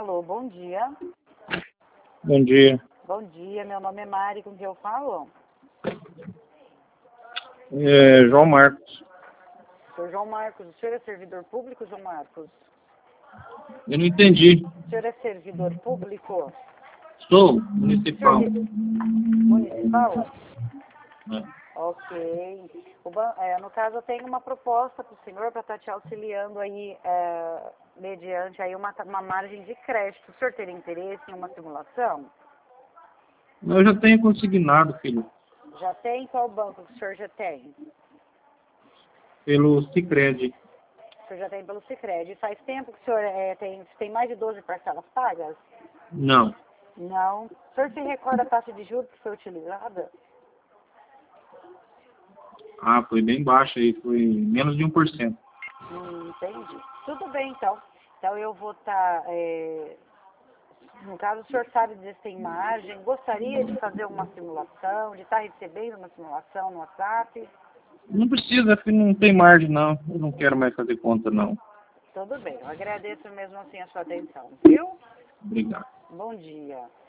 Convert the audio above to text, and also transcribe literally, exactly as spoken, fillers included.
Alô, bom dia. Bom dia. Bom dia, meu nome é Mari, com quem eu falo? É, João Marcos. Sou João Marcos, o senhor é servidor público, João Marcos? Eu não entendi. O senhor é servidor público? Sou municipal. Senhor municipal? É. Ok. O ban- é, no caso, eu tenho uma proposta para o senhor para estar te auxiliando aí, é, mediante aí uma, uma margem de crédito. O senhor teria interesse em uma simulação? Eu já tenho consignado, filho, Já tem? Qual banco que o senhor já tem? pelo Sicredi. O senhor já tem pelo Sicredi. Faz tempo que o senhor é, tem, tem mais de doze parcelas pagas? Não. Não. O senhor se recorda a taxa de juros que foi utilizada? Ah, foi bem baixo aí, foi menos de um por cento. Hum, entendi. Tudo bem, então. Então eu vou estar... no caso, o senhor sabe dizer se tem margem. Gostaria de fazer uma simulação, de estar recebendo uma simulação no WhatsApp? Não precisa, filho, não tem margem não. Eu não quero mais fazer conta não. Tudo bem. Eu agradeço mesmo assim a sua atenção, viu? Obrigado. Bom dia.